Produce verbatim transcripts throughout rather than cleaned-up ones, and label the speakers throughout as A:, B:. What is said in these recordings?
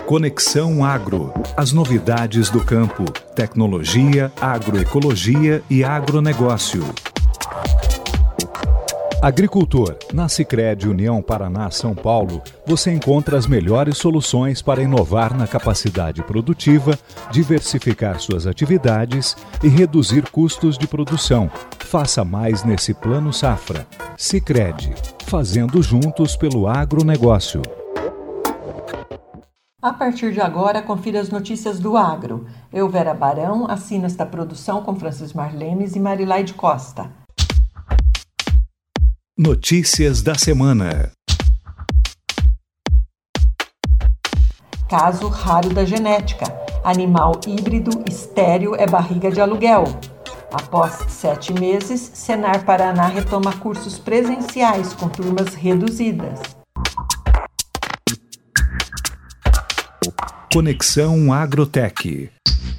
A: Conexão Agro. As novidades do campo, tecnologia, agroecologia e agronegócio. Agricultor, na Sicredi União Paraná São Paulo, você encontra as melhores soluções para inovar na capacidade produtiva, diversificar suas atividades e reduzir custos de produção. Faça mais nesse Plano Safra. Sicredi, fazendo juntos pelo agronegócio.
B: A partir de agora, confira as notícias do agro. Eu, Vera Barão, assino esta produção com Francis Marlemes e Marilaide Costa.
A: Notícias da semana.
B: Caso raro da genética. Animal híbrido estéril é barriga de aluguel. Após sete meses, Senar Paraná retoma cursos presenciais com turmas reduzidas.
A: Conexão Agrotech.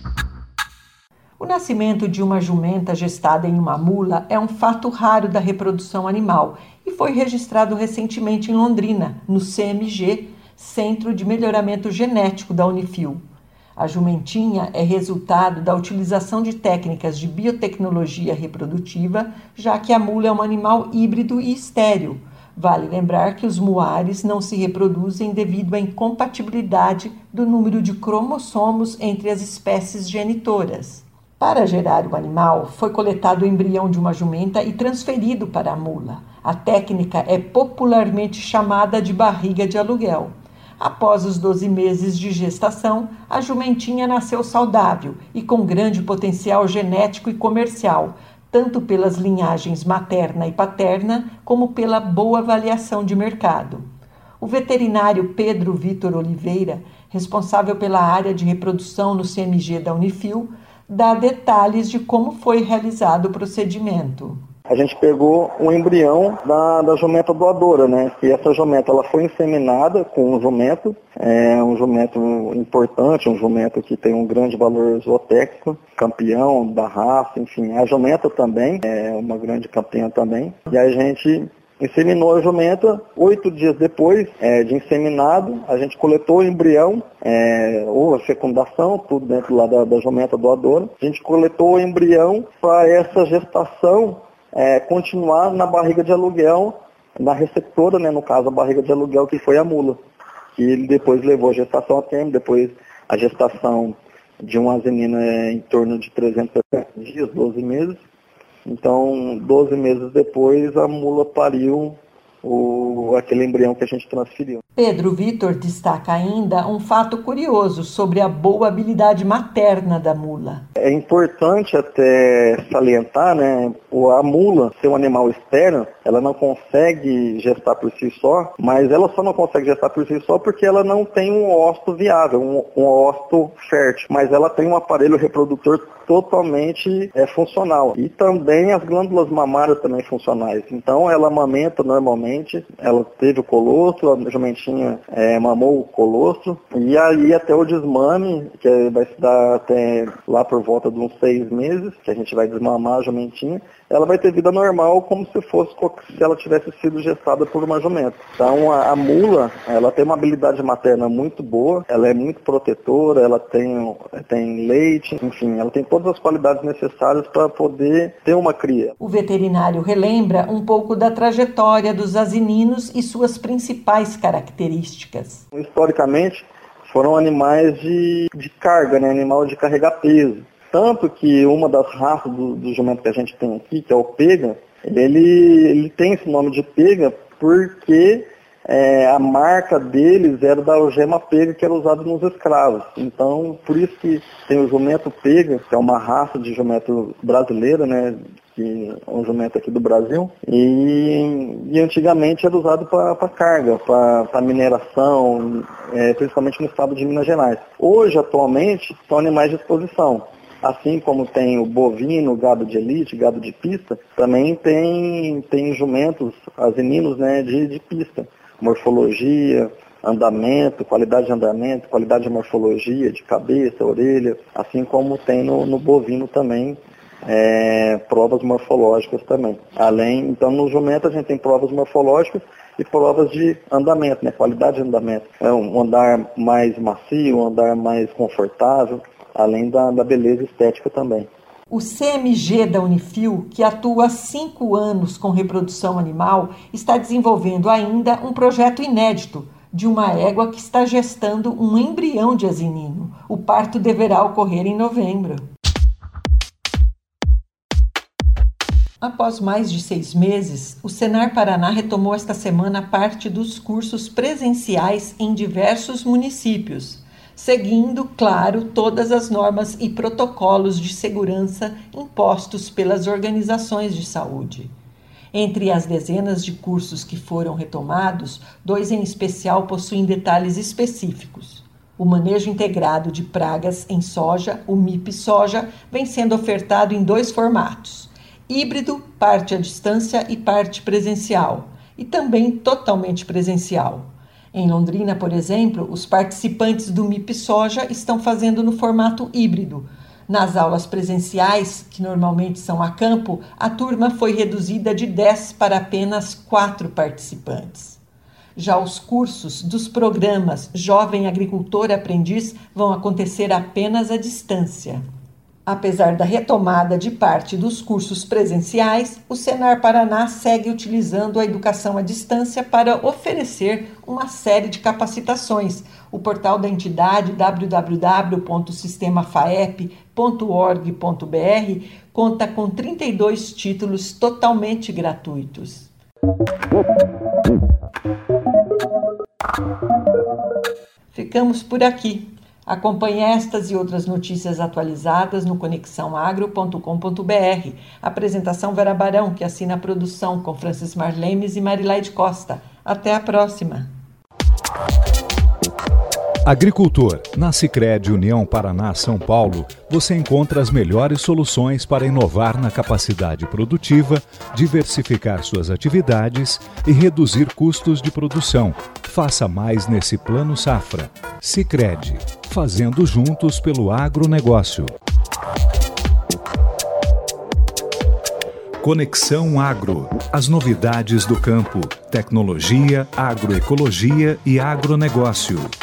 B: O nascimento de uma jumenta gestada em uma mula é um fato raro da reprodução animal e foi registrado recentemente em Londrina, no C M G, Centro de Melhoramento Genético da Unifil. A jumentinha é resultado da utilização de técnicas de biotecnologia reprodutiva, já que a mula é um animal híbrido e estéril. Vale lembrar que os muares não se reproduzem devido à incompatibilidade do número de cromossomos entre as espécies genitoras. Para gerar o animal, foi coletado o embrião de uma jumenta e transferido para a mula. A técnica é popularmente chamada de barriga de aluguel. Após os doze meses de gestação, a jumentinha nasceu saudável e com grande potencial genético e comercial, tanto pelas linhagens materna e paterna, como pela boa avaliação de mercado. O veterinário Pedro Vitor Oliveira, responsável pela área de reprodução no C M G da Unifil, dá detalhes de como foi realizado o procedimento.
C: A gente pegou um embrião da, da jumenta doadora, né? E essa jumenta ela foi inseminada com um jumento, é um jumento importante, um jumento que tem um grande valor zootécnico, campeão da raça, enfim. A jumenta também é uma grande campeã também. E a gente inseminou a jumenta. Oito dias depois é, de inseminado, a gente coletou o embrião, é, ou a fecundação, tudo dentro lá da, da jumenta doadora. A gente coletou o embrião para essa gestação é, continuar na barriga de aluguel, na receptora, né, no caso a barriga de aluguel, que foi a mula. Que ele depois levou a gestação a termo, depois a gestação de uma asinina é em torno de trezentos e sessenta dias, doze meses. Então, doze meses depois, a mula pariu o, aquele embrião que a gente transferiu.
B: Pedro Vitor destaca ainda um fato curioso sobre a boa habilidade materna da mula.
C: É importante até salientar, né, a mula ser um animal externo, ela não consegue gestar por si só, mas ela só não consegue gestar por si só porque ela não tem um óvulo viável, um, um óvulo fértil, mas ela tem um aparelho reprodutor totalmente é, funcional. E também as glândulas mamárias também funcionais. Então ela amamenta normalmente, ela teve o colostro, a jumentinha é, mamou o colostro, e aí até o desmame, que vai se dar até lá por volta de uns seis meses, que a gente vai desmamar a jumentinha, ela vai ter vida normal como se fosse se ela tivesse sido gestada por uma jumenta. Então a, a mula, ela tem uma habilidade materna muito boa, ela é muito protetora, ela tem, tem leite, enfim, ela tem todas as qualidades necessárias para poder ter uma cria.
B: O veterinário relembra um pouco da trajetória dos asininos e suas principais características.
C: Historicamente, foram animais de, de carga, né? Animal de carregar peso. Tanto que uma das raças do, do jumento que a gente tem aqui, que é o pega, ele, ele tem esse nome de pega porque é, a marca deles era da algema pega que era usada nos escravos. Então, por isso que tem o jumento pega, que é uma raça de jumento brasileira, né? Que é um jumento aqui do Brasil, e, e antigamente era usado para carga, para mineração, é, principalmente no estado de Minas Gerais. Hoje, atualmente, são animais de exposição. Assim como tem o bovino, gado de elite, gado de pista, também tem, tem jumentos, asininos, né, de, de pista. Morfologia, andamento, qualidade de andamento, qualidade de morfologia, de cabeça, orelha, assim como tem no, no bovino também, é, provas morfológicas também. Além, então no jumento a gente tem provas morfológicas e provas de andamento, né, qualidade de andamento. É um andar mais macio, um andar mais confortável, além da, da beleza estética também.
B: O C M G da Unifil, que atua há cinco anos com reprodução animal, está desenvolvendo ainda um projeto inédito de uma égua que está gestando um embrião de asinino. O parto deverá ocorrer em novembro. Após mais de seis meses, o Senar Paraná retomou esta semana parte dos cursos presenciais em diversos municípios, seguindo, claro, todas as normas e protocolos de segurança impostos pelas organizações de saúde. Entre as dezenas de cursos que foram retomados, dois em especial possuem detalhes específicos. O manejo integrado de pragas em soja, o M I P Soja, vem sendo ofertado em dois formatos: híbrido, parte à distância e parte presencial, e também totalmente presencial. Em Londrina, por exemplo, os participantes do M I P Soja estão fazendo no formato híbrido. Nas aulas presenciais, que normalmente são a campo, a turma foi reduzida de dez para apenas quatro participantes. Já os cursos dos programas Jovem Agricultor Aprendiz vão acontecer apenas à distância. Apesar da retomada de parte dos cursos presenciais, o Senar Paraná segue utilizando a educação à distância para oferecer uma série de capacitações. O portal da entidade, w w w ponto sistema faep ponto org ponto b r, conta com trinta e dois títulos totalmente gratuitos. Ficamos por aqui. Acompanhe estas e outras notícias atualizadas no conexão agro ponto com ponto b r. Apresentação Vera Barão, que assina a produção, com Francis Marlemes e Marilaide Costa. Até a próxima.
A: Agricultor, na Sicredi União Paraná São Paulo, você encontra as melhores soluções para inovar na capacidade produtiva, diversificar suas atividades e reduzir custos de produção. Faça mais nesse Plano Safra. Sicredi, fazendo juntos pelo agronegócio. Conexão Agro. As novidades do campo, tecnologia, agroecologia e agronegócio.